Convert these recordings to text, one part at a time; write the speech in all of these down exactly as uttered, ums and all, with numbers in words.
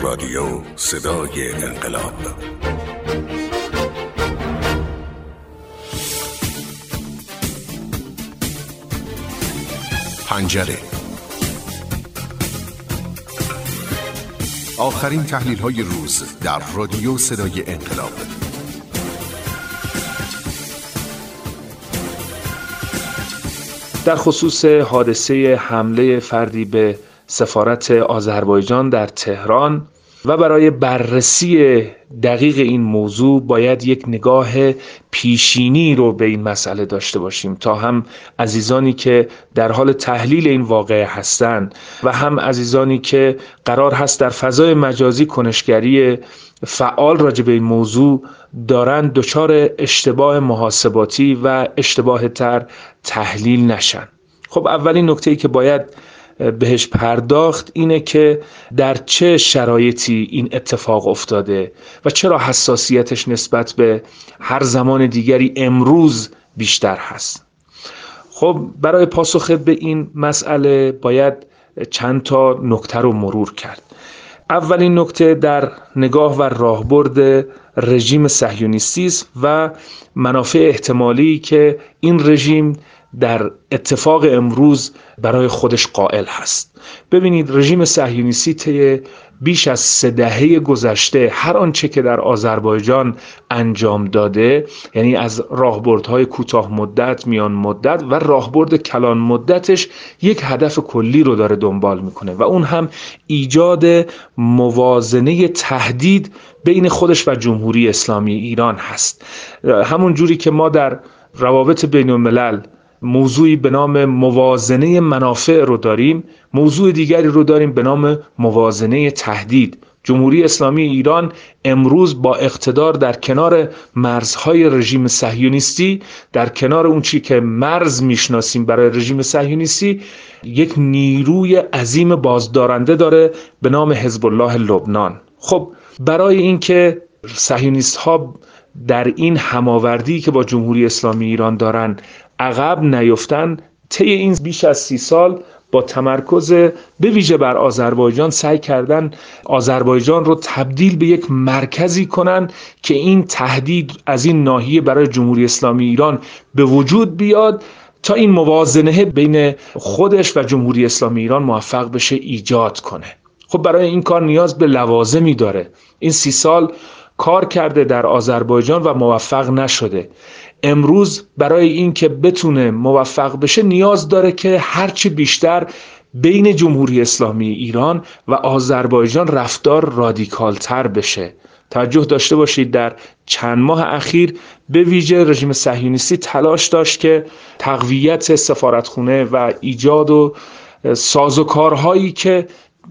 رادیو صدای انقلاب. پنجره. آخرین تحلیل‌های روز در رادیو صدای انقلاب. در خصوص حادثه حمله فردی به سفارت آذربایجان در تهران و برای بررسی دقیق این موضوع باید یک نگاه پیشینی رو به این مسئله داشته باشیم تا هم عزیزانی که در حال تحلیل این واقعه هستند و هم عزیزانی که قرار هست در فضای مجازی کنشگری فعال راجع به این موضوع دارند دچار اشتباه محاسباتی و اشتباه تر تحلیل نشن. خب اولین نکته‌ای که باید بهش پرداخت اینه که در چه شرایطی این اتفاق افتاده و چرا حساسیتش نسبت به هر زمان دیگری امروز بیشتر هست. خب برای پاسخ به این مسئله باید چند تا نکته رو مرور کرد. اولین نکته در نگاه و راهبرد رژیم صهیونیستی است و منافع احتمالی که این رژیم در اتفاق امروز برای خودش قائل هست. ببینید رژیم صهیونیستی طی بیش از سه دهه گذشته هر آنچه که در آذربایجان انجام داده، یعنی از راهبردهای کوتاه مدت، میان مدت و راهبرد کلان مدتش، یک هدف کلی رو داره دنبال میکنه و اون هم ایجاد موازنه تهدید بین خودش و جمهوری اسلامی ایران هست. همون جوری که ما در روابط بین الملل موضوعی به نام موازنه منافع رو داریم، موضوع دیگری رو داریم به نام موازنه تهدید. جمهوری اسلامی ایران امروز با اقتدار در کنار مرزهای رژیم صهیونیستی، در کنار اون چی که مرز میشناسیم برای رژیم صهیونیستی، یک نیروی عظیم بازدارنده داره به نام حزب الله لبنان. خب برای اینکه صهیونیست ها در این هماوردی که با جمهوری اسلامی ایران دارن عقب نیفتن، طی این بیش از سی سال با تمرکز به ویژه بر آذربایجان سعی کردن آذربایجان رو تبدیل به یک مرکزی کنن که این تهدید از این ناحیه برای جمهوری اسلامی ایران به وجود بیاد تا این موازنه بین خودش و جمهوری اسلامی ایران موفق بشه ایجاد کنه. خب برای این کار نیاز به لوازمی داره. این سی سال کار کرده در آذربایجان و موفق نشده. امروز برای این که بتونه موفق بشه نیاز داره که هرچی بیشتر بین جمهوری اسلامی ایران و آذربایجان رفتار رادیکال تر بشه. توجه داشته باشید در چند ماه اخیر به ویژه رژیم صهیونیستی تلاش داشت که تقویت سفارتخونه و ایجاد و سازوکارهایی که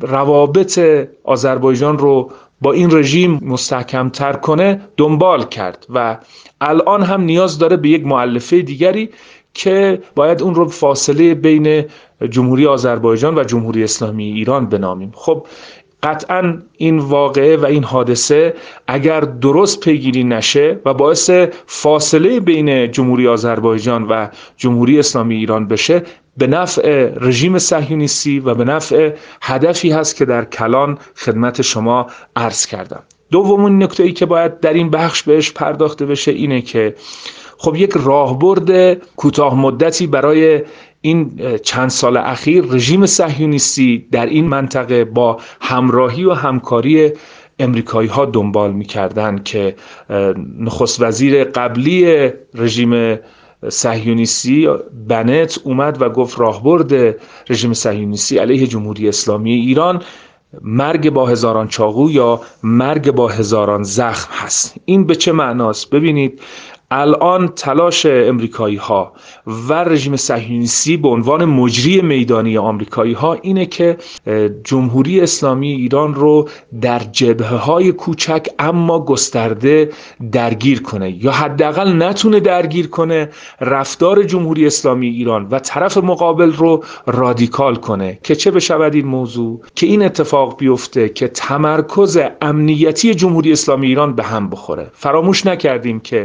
روابط آذربایجان رو با این رژیم مستحکم تر کنه دنبال کرد و الان هم نیاز داره به یک مؤلفه دیگری که باید اون رو فاصله بین جمهوری آذربایجان و جمهوری اسلامی ایران بنامیم. خب قطعا این واقعه و این حادثه اگر درست پیگیری نشه و باعث فاصله بین جمهوری آذربایجان و جمهوری اسلامی ایران بشه، به نفع رژیم صهیونیستی و به نفع هدفی هست که در کلان خدمت شما عرض کردم. دومین نکته‌ای که باید در این بخش بهش پرداخته بشه اینه که خب یک راهبرد کوتاه مدتی برای این چند سال اخیر رژیم صهیونیستی در این منطقه با همراهی و همکاری امریکایی ها دنبال می‌کردند که نخست وزیر قبلی رژیم صهیونیستی بنت اومد و گفت راهبرد رژیم صهیونیستی علیه جمهوری اسلامی ایران مرگ با هزاران چاقو یا مرگ با هزاران زخم هست. این به چه معناست؟ ببینید الان تلاش امریکایی ها و رژیم صهیونیستی به عنوان مجری میدانی آمریکایی ها اینه که جمهوری اسلامی ایران رو در جبهه های کوچک اما گسترده درگیر کنه یا حداقل نتونه درگیر کنه، رفتار جمهوری اسلامی ایران و طرف مقابل رو رادیکال کنه. که چه بشود این موضوع؟ که این اتفاق بیفته که تمرکز امنیتی جمهوری اسلامی ایران به هم بخوره. فراموش نکردیم که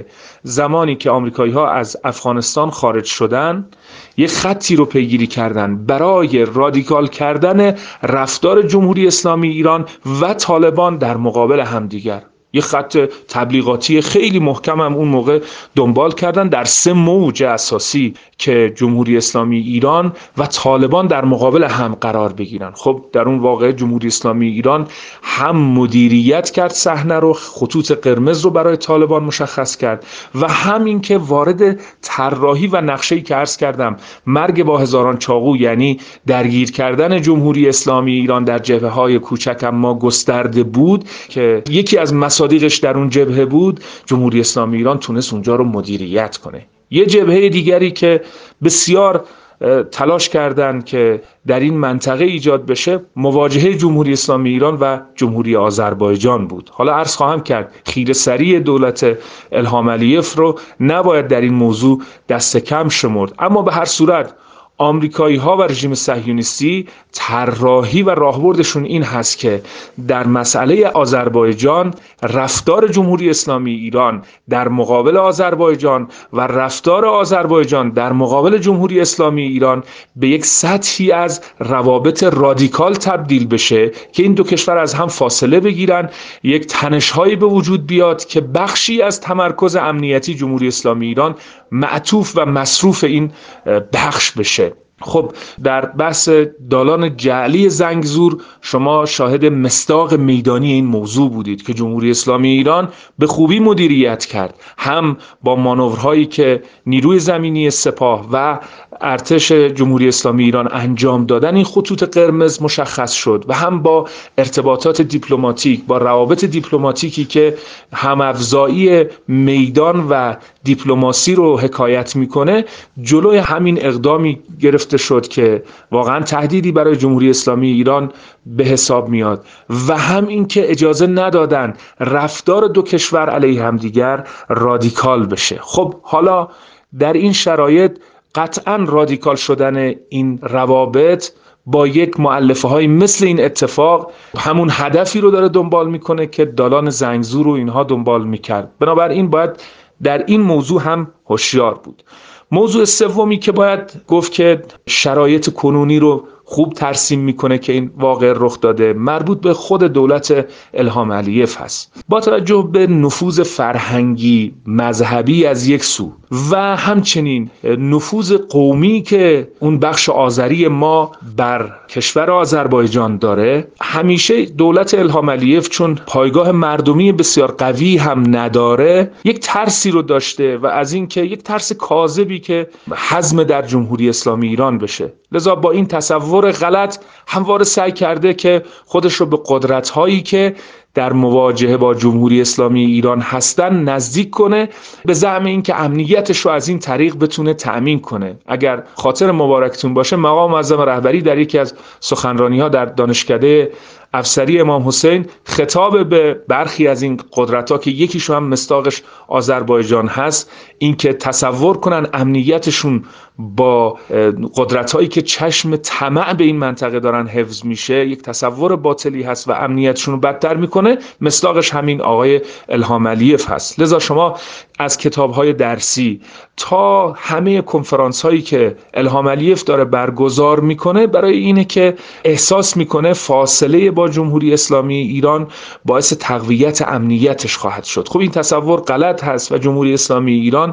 زمانی که آمریکایی‌ها از افغانستان خارج شدن یک خطی رو پیگیری کردن برای رادیکال کردن رفتار جمهوری اسلامی ایران و طالبان در مقابل همدیگر. یه خط تبلیغاتی خیلی محکم هم اون موقع دنبال کردن در سه موج اساسی که جمهوری اسلامی ایران و طالبان در مقابل هم قرار بگیرن. خب در اون واقع جمهوری اسلامی ایران هم مدیریت کرد صحنه رو، خطوط قرمز رو برای طالبان مشخص کرد و هم این که وارد طراحی و نقشه‌ای که عرض کردم مرگ با هزاران چاقو، یعنی درگیر کردن جمهوری اسلامی ایران در جبهه‌های کوچک اما گسترده بود که یکی از مصادیقش در اون جبهه بود، جمهوری اسلامی ایران تونست اونجا رو مدیریت کنه. یه جبهه دیگری که بسیار تلاش کردند که در این منطقه ایجاد بشه، مواجهه جمهوری اسلامی ایران و جمهوری آذربایجان بود. حالا عرض خواهم کرد خیره سری دولت الهام علیف رو نباید در این موضوع دست کم شمرد، اما به هر صورت آمریکایی ها و رژیم صهیونیستی طراحی و راهبردشون این هست که در مسئله آذربایجان رفتار جمهوری اسلامی ایران در مقابل آذربایجان و رفتار آذربایجان در مقابل جمهوری اسلامی ایران به یک سطحی از روابط رادیکال تبدیل بشه که این دو کشور از هم فاصله بگیرن، یک تنش‌هایی به وجود بیاد که بخشی از تمرکز امنیتی جمهوری اسلامی ایران معطوف و مصروف این بخش بشه. خب در بحث دالان جعلی زنگزور شما شاهد مصداق میدانی این موضوع بودید که جمهوری اسلامی ایران به خوبی مدیریت کرد، هم با مانورهایی که نیروی زمینی سپاه و ارتش جمهوری اسلامی ایران انجام دادن این خطوط قرمز مشخص شد و هم با ارتباطات دیپلماتیک، با روابط دیپلماتیکی که هم افزایی میدان و دیپلماسی رو حکایت میکنه، جلوی همین اقدامی گرفته شد که واقعا تهدیدی برای جمهوری اسلامی ایران به حساب میاد و هم این که اجازه ندادن رفتار دو کشور علیه همدیگر رادیکال بشه. خب حالا در این شرایط قطعاً رادیکال شدن این روابط با یک مؤلفه های مثل این اتفاق همون هدفی رو داره دنبال میکنه که دالان زنگزور رو اینها دنبال میکرد. بنابراین باید در این موضوع هم هوشیار بود. موضوع سومی که باید گفت که شرایط کنونی رو خوب ترسیم میکنه که این واقع رخ داده، مربوط به خود دولت الهام علیف هست. با توجه به نفوذ فرهنگی مذهبی از یک سو و همچنین نفوذ قومی که اون بخش آذری ما بر کشور آذربایجان داره، همیشه دولت الهام علیف چون پایگاه مردمی بسیار قوی هم نداره، یک ترسی رو داشته و از این که یک ترس کاذبی که هضم در جمهوری اسلامی ایران بشه. لذا با این تصور غلط همواره سعی کرده که خودش رو به قدرت‌هایی که در مواجهه با جمهوری اسلامی ایران هستن نزدیک کنه، به زعم این که امنیتش رو از این طریق بتونه تأمین کنه. اگر خاطر مبارکتون باشه، مقام معظم رهبری در یکی از سخنرانی‌ها در دانشکده افسری امام حسین خطاب به برخی از این قدرت‌ها که یکیشون هم مصداقش آذربایجان هست، این که تصور کنن امنیتشون با قدرت‌هایی که چشم طمع به این منطقه دارن حفظ میشه، یک تصور باطلی هست و امنیتشون رو بدتر میکنه، مصداقش همین آقای الهام علیف هست. لذا شما از کتاب‌های درسی تا همه کنفرانس‌هایی که الهام علیف داره برگزار میکنه، برای اینه که احساس میکنه فاصله با جمهوری اسلامی ایران باعث تقویت امنیتش خواهد شد. خب این تصور غلط هست و جمهوری اسلامی ایران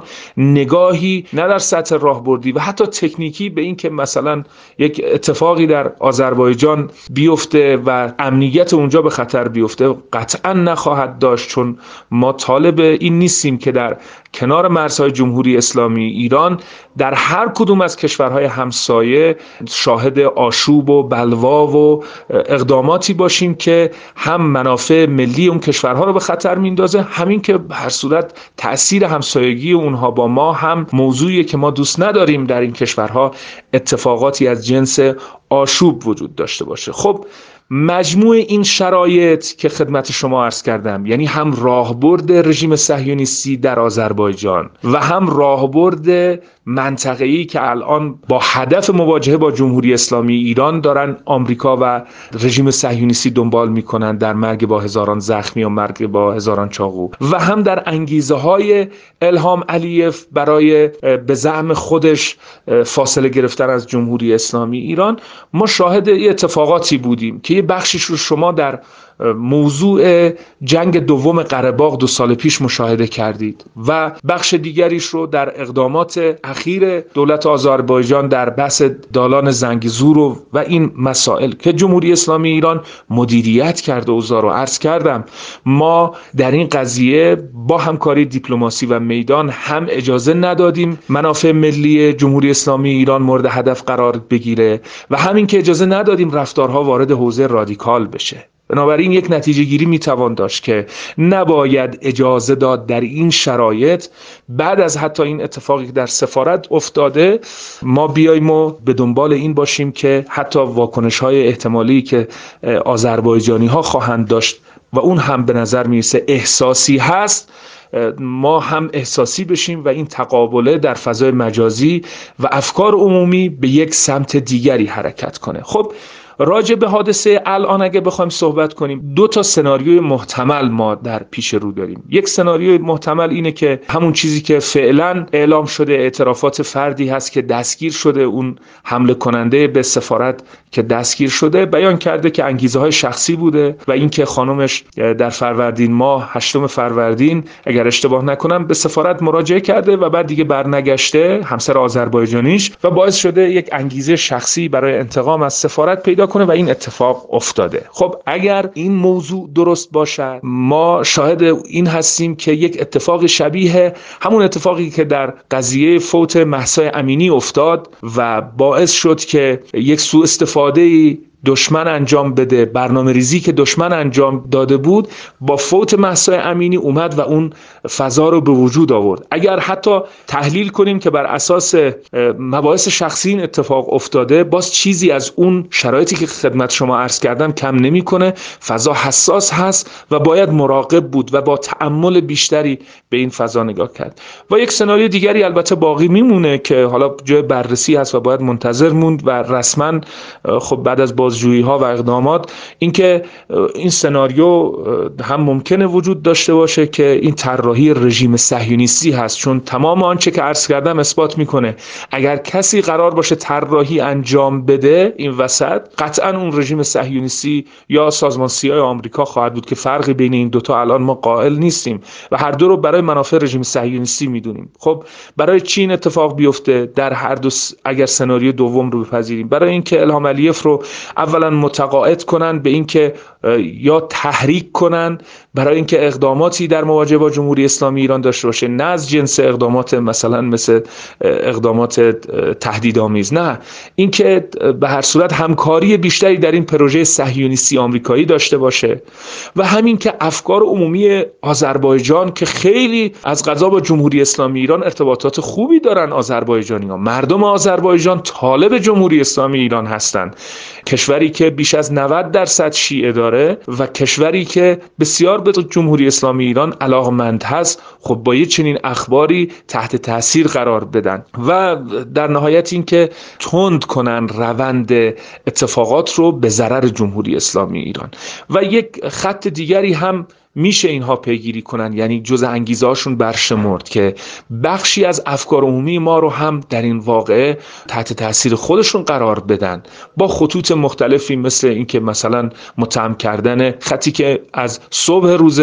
نگاهی نه در سطح راهبردی و حتی تکنیکی به این که مثلا یک اتفاقی در آذربایجان بیفته و امنیت اونجا به خطر بیفته قطعا نخواهد داشت، چون ما طالب این نیستیم که در کنار مرزهای جمهوری اسلامی ایران در هر کدوم از کشورهای همسایه شاهد آشوب و بلوا و اقداماتی باشیم که هم منافع ملی اون کشورها رو به خطر میندازه، همین که به هر صورت تأثیر همسایگی اونها با ما هم موضوعیه که ما دوست نداریم در این کشورها اتفاقاتی از جنس آشوب وجود داشته باشه. خب مجموع این شرایط که خدمت شما عرض کردم، یعنی هم راهبرد رژیم صهیونیستی در آذربایجان و هم راهبرد منطقه‌ای که الان با هدف مواجهه با جمهوری اسلامی ایران دارن آمریکا و رژیم صهیونیستی دنبال میکنن در مرگ با هزاران زخمی و مرگ با هزاران چاقو، و هم در انگیزه های الهام علیف برای به زعم خودش فاصله گرفتن از جمهوری اسلامی ایران، ما شاهد اتفاقاتی بودیم که یه بخشش رو شما در موضوع جنگ دوم قره باغ دو سال پیش مشاهده کردید و بخش دیگریش رو در اقدامات اخیر دولت آذربایجان در بحث دالان زنگیزور و, و این مسائل که جمهوری اسلامی ایران مدیریت کرده اوضاع رو عرض کردم. ما در این قضیه با همکاری دیپلماسی و میدان هم اجازه ندادیم منافع ملی جمهوری اسلامی ایران مورد هدف قرار بگیره و همین که اجازه ندادیم رفتارها وارد حوزه رادیکال بشه. بنابراین یک نتیجه گیری میتوان داشت که نباید اجازه داد در این شرایط بعد از حتی این اتفاقی که در سفارت افتاده ما بیاییم و به دنبال این باشیم که حتی واکنش های احتمالی که آذربایجانی ها خواهند داشت و اون هم به نظر میرسه احساسی هست، ما هم احساسی بشیم و این تقابله در فضای مجازی و افکار عمومی به یک سمت دیگری حرکت کنه. خب راجع به حادثه الان اگه بخوایم صحبت کنیم، دو تا سناریوی محتمل ما در پیش رو داریم. یک سناریوی محتمل اینه که همون چیزی که فعلا اعلام شده، اعترافات فردی هست که دستگیر شده، اون حمله کننده به سفارت که دستگیر شده بیان کرده که انگیزه های شخصی بوده و اینکه خانمش در فروردین ماه هشتم فروردین اگر اشتباه نکنم به سفارت مراجعه کرده و بعد دیگه برنگشته، همسر آذربایجانیش، و باعث شده یک انگیزه شخصی برای انتقام از سفارت پیدا کنه و این اتفاق افتاده. خب اگر این موضوع درست باشد، ما شاهد این هستیم که یک اتفاق شبیه همون اتفاقی که در قضیه فوت مهسا امینی افتاد و باعث شد که یک سوء استفاده دشمن انجام بده، برنامه ریزی که دشمن انجام داده بود با فوت مهسا امینی اومد و اون فضا رو به وجود آورد. اگر حتی تحلیل کنیم که بر اساس مباحث شخصی این اتفاق افتاده، باز چیزی از اون شرایطی که خدمت شما عرض کردم کم نمیکنه. فضا حساس هست و باید مراقب بود و با تأمل بیشتری به این فضا نگاه کرد. و یک سناریو دیگری البته باقی میمونه که حالا جای بررسی هست و باید منتظر موند و رسما خب بعد از بازجویی ها و اقدامات اینکه این سناریو هم ممکنه وجود داشته باشه که این طراحی رژیم صهیونیستی هست، چون تمام آنچه که عرض کردم اثبات میکنه اگر کسی قرار باشه طراحی انجام بده این وسط، قطعا اون رژیم صهیونیستی یا سازمان سیاه آمریکا خواهد بود که فرقی بین این دوتا الان ما قائل نیستیم و هر دو رو برای منافع رژیم صهیونیستی میدونیم. خب برای چین اتفاق بیفته در هر دو س... اگر سناریو دوم رو بپذیریم، برای اینکه الهام علیف رو اولا متقاعد کنن به اینکه یا تحریک کنن برای اینکه اقداماتی در مواجهه با جمهوری اسلامی ایران داشته باشه، نه از جنس اقدامات مثلا مثل اقدامات تهدیدآمیز، نه اینکه به هر صورت همکاری بیشتری در این پروژه صهیونیستی آمریکایی داشته باشه و همین که افکار عمومی آذربایجان که خیلی از قضا با جمهوری اسلامی ایران ارتباطات خوبی دارن، آذربایجانی‌ها، مردم آذربایجان طالب جمهوری اسلامی ایران هستند، کشوری که بیش از نود درصد شیعه داره و کشوری که بسیار به جمهوری اسلامی ایران علاقمند هست، خب با یه چنین اخباری تحت تاثیر قرار بدن و در نهایت این که تند کنن روند اتفاقات رو به ضرر جمهوری اسلامی ایران. و یک خط دیگری هم میشه اینها پیگیری کنن، یعنی جز انگیزه هاشون برشمرد که بخشی از افکار عمومی ما رو هم در این واقعه تحت تاثیر خودشون قرار بدن با خطوط مختلفی، مثل اینکه مثلا متهم کردن خطی که از صبح روز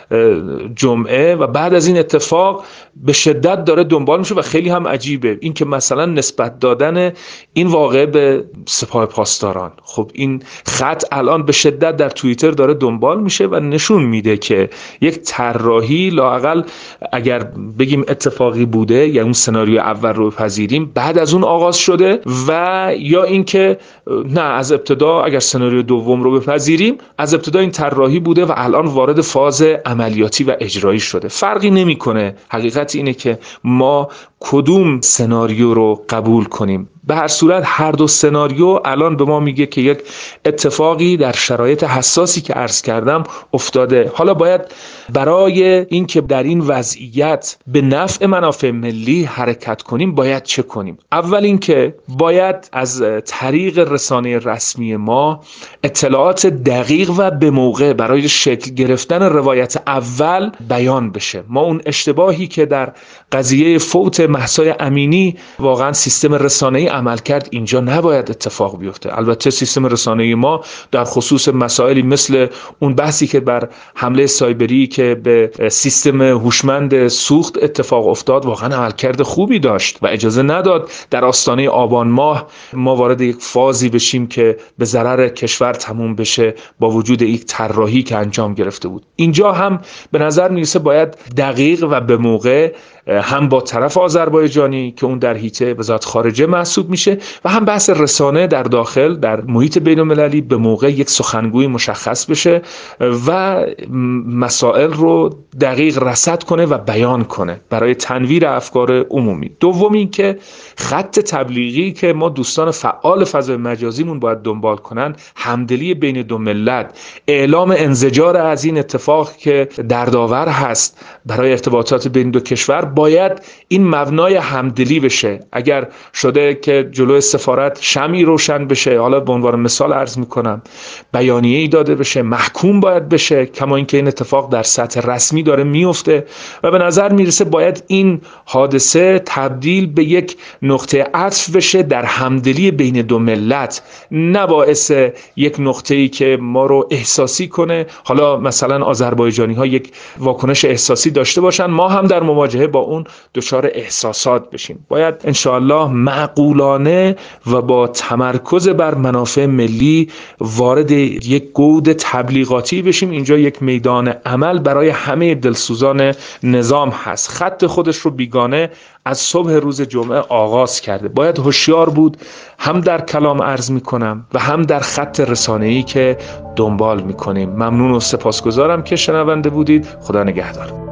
جمعه و بعد از این اتفاق به شدت داره دنبال میشه و خیلی هم عجیبه، اینکه مثلا نسبت دادن این واقعه به سپاه پاسداران. خب این خط الان به شدت در توییتر داره دنبال میشه و نشون میده که یک طراحی لااقل اگر بگیم اتفاقی بوده، یا یعنی اون سناریو اول رو بپذیریم، بعد از اون آغاز شده، و یا اینکه نه از ابتدا اگر سناریو دوم رو بپذیریم از ابتدا این طراحی بوده و الان وارد فاز عملیاتی و اجرایی شده. فرقی نمیکنه. حقیقت اینه که ما کدوم سناریو رو قبول کنیم. به هر صورت هر دو سناریو الان به ما میگه که یک اتفاقی در شرایط حساسی که عرض کردم افتاده. حالا باید برای اینکه در این وضعیت به نفع منافع ملی حرکت کنیم باید چه کنیم؟ اول اینکه باید از طریق رسانه رسمی ما اطلاعات دقیق و به موقع برای شکل گرفتن روایت اول بیان بشه. ما اون اشتباهی که در قضیه فوت مهسا امینی واقعا سیستم رسانه‌ای عمل کرد اینجا نباید اتفاق بیفته. البته سیستم رسانه‌ای ما در خصوص مسائلی مثل اون بحثی که بر حمله سایبری که به سیستم هوشمند سوخت اتفاق افتاد واقعا عملکرد خوبی داشت و اجازه نداد در آستانه آبان ماه ما وارد یک فازی بشیم که به ضرر کشور تموم بشه با وجود یک طراحی که انجام گرفته بود. اینجا هم به نظر میرسه باید دقیق و به موقع هم با طرف آذربایجانی که اون در حیطه وزارت خارجه محسوب میشه و هم بحث رسانه در داخل در محیط بین المللی به موقع یک سخنگوی مشخص بشه و مسائل رو دقیق رصد کنه و بیان کنه برای تنویر افکار عمومی. دوم این که خط تبلیغی که ما دوستان فعال فضای مجازیمون باید دنبال کنن همدلی بین دو ملت، اعلام انزجار از این اتفاق که دردآور هست برای ارتباطات بین دو کشور، باید این مبنای همدلی بشه. اگر شده که جلوی سفارت شمعی روشن بشه، حالا به عنوان مثال عرض میکنم، بیانیه‌ای داده بشه، محکوم باید بشه، کما اینکه این اتفاق در سطح رسمی داره میفته و به نظر میرسه باید این حادثه تبدیل به یک نقطه عطف بشه در همدلی بین دو ملت، نه باعث یک نقطه‌ای که ما رو احساسی کنه. حالا مثلا آذربایجانی ها یک واکنش احساسی داشته باشن، ما هم در مواجهه با اون دچار احساسات بشیم. باید انشاءالله معقولانه و با تمرکز بر منافع ملی وارد یک گود تبلیغاتی بشیم. اینجا یک میدان عمل برای همه دلسوزان نظام هست. خط خودش رو بیگانه از صبح روز جمعه آغاز کرده. باید هوشیار بود، هم در کلام عرض میکنم و هم در خط رسانه‌ای که دنبال میکنیم. ممنون و سپاسگزارم که شنونده بودید. خدا نگهدار.